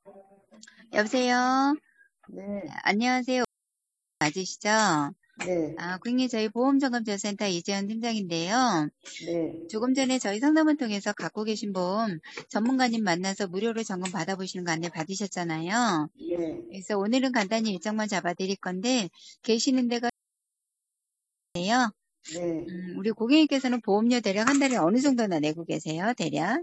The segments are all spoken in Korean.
여보세요? 네, 안녕하세요. 맞으시죠? 네, 고객님, 저희 보험점검센터 이재현 팀장인데요. 네, 조금 전에 저희 상담을 통해서 갖고 계신 보험 전문가님 만나서 무료로 점검 받아보시는 거 안내 받으셨잖아요. 네, 그래서 오늘은 간단히 일정만 잡아드릴 건데, 계시는 데가 네요. 네. 우리 고객님께서는 보험료 대략 한 달에 어느 정도나 내고 계세요? 대략?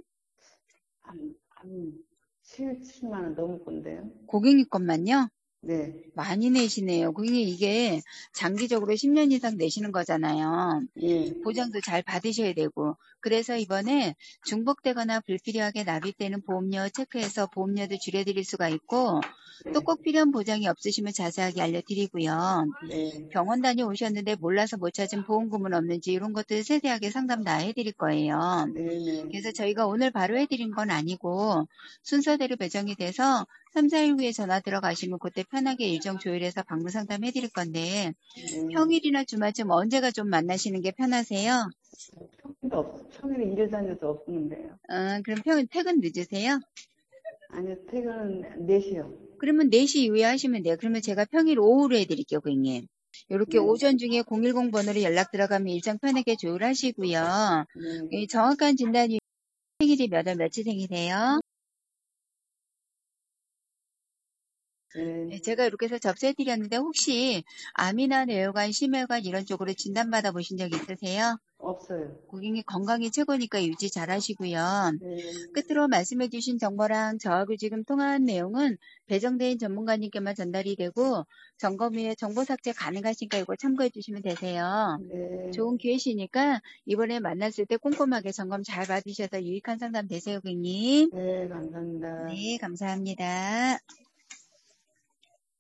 한 7만 원 넘을 건데요. 고객님 것만요? 네, 많이 내시네요. 고객님 이게 장기적으로 10년 이상 내시는 거잖아요. 예, 보장도 잘 받으셔야 되고 그래서 이번에 중복되거나 불필요하게 납입되는 보험료 체크해서 보험료도 줄여드릴 수가 있고 또 네, 꼭 필요한 보장이 없으시면 자세하게 알려드리고요. 네, 병원 다녀오셨는데 몰라서 못 찾은 보험금은 없는지 이런 것들 세세하게 상담 다 해드릴 거예요. 네, 네, 그래서 저희가 오늘 바로 해드린 건 아니고 순서대로 배정이 돼서 3, 4일 후에 전화 들어가시면 그때 편하게 일정 조율해서 방문 상담 해드릴 건데 네. 평일이나 주말쯤 언제가 좀 만나시는 게 편하세요? 평일에 일 다녀도 없는데요. 그럼 퇴근 늦으세요? 아니요, 퇴근은 4시요. 그러면 4시 이후에 하시면 돼요. 그러면 제가 평일 오후로 해드릴게요, 고객님. 이렇게 네, 오전 중에 010 번으로 연락 들어가면 일정 편하게 조율하시고요. 네, 이 정확한 진단이 생일이 몇 월 며칠 생이세요? 네. 네, 제가 이렇게 해서 접수해드렸는데 혹시 암이나 뇌혈관, 심혈관 이런 쪽으로 진단받아 보신 적 있으세요? 없어요. 고객님 건강이 최고니까 유지 잘 하시고요. 네, 끝으로 말씀해주신 정보랑 저하고 지금 통화한 내용은 배정된 전문가님께만 전달이 되고 점검 후에 정보 삭제 가능하시니까 이거 참고해 주시면 되세요. 네, 좋은 기회시니까 이번에 만났을 때 꼼꼼하게 점검 잘 받으셔서 유익한 상담 되세요, 고객님. 네, 감사합니다. 네, 감사합니다.